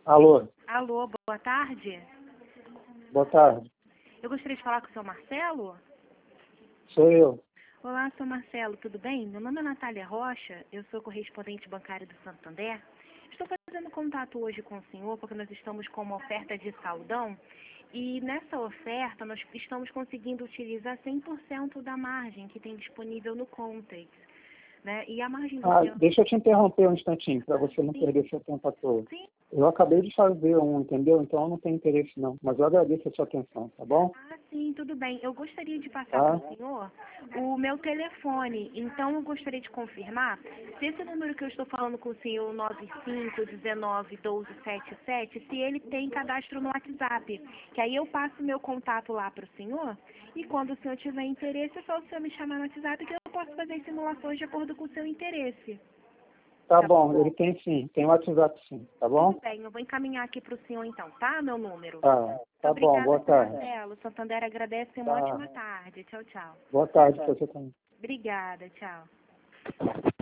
Alô, Alô, boa tarde. boa tarde. Eu gostaria de falar com o seu Marcelo. Sou eu. Olá, seu Marcelo, tudo bem? Meu nome é Natália Rocha, eu sou correspondente bancária do Santander. Estou fazendo contato hoje com o senhor porque nós estamos com uma oferta de saldão e nessa oferta nós estamos conseguindo utilizar 100% da margem que tem disponível no Contex, né? E a margem do senhor... Deixa eu te interromper um instantinho, para você não Sim. perder seu tempo à toa. Sim. Eu acabei de fazer um, entendeu? Então eu não tenho interesse não, mas eu agradeço a sua atenção, tá bom? Ah, sim, tudo bem. Eu gostaria de passar Tá? para o senhor o meu telefone. Então, eu gostaria de confirmar se esse número que eu estou falando com o senhor, 95191277, se ele tem cadastro no WhatsApp. Que aí eu passo meu contato lá para o senhor e quando o senhor tiver interesse, é só o senhor me chamar no WhatsApp que eu posso fazer as simulações de acordo com o seu interesse. Tá Tá bom, bom? ele tem sim, tem WhatsApp sim, tá bom? Tudo bem, eu vou encaminhar aqui para o senhor então, tá? Meu número. Tá bom, Obrigada, boa tarde. Marcelo. Santander agradece e uma Tá. ótima tarde. Tchau, tchau. Boa tarde para você também. Obrigada, tchau.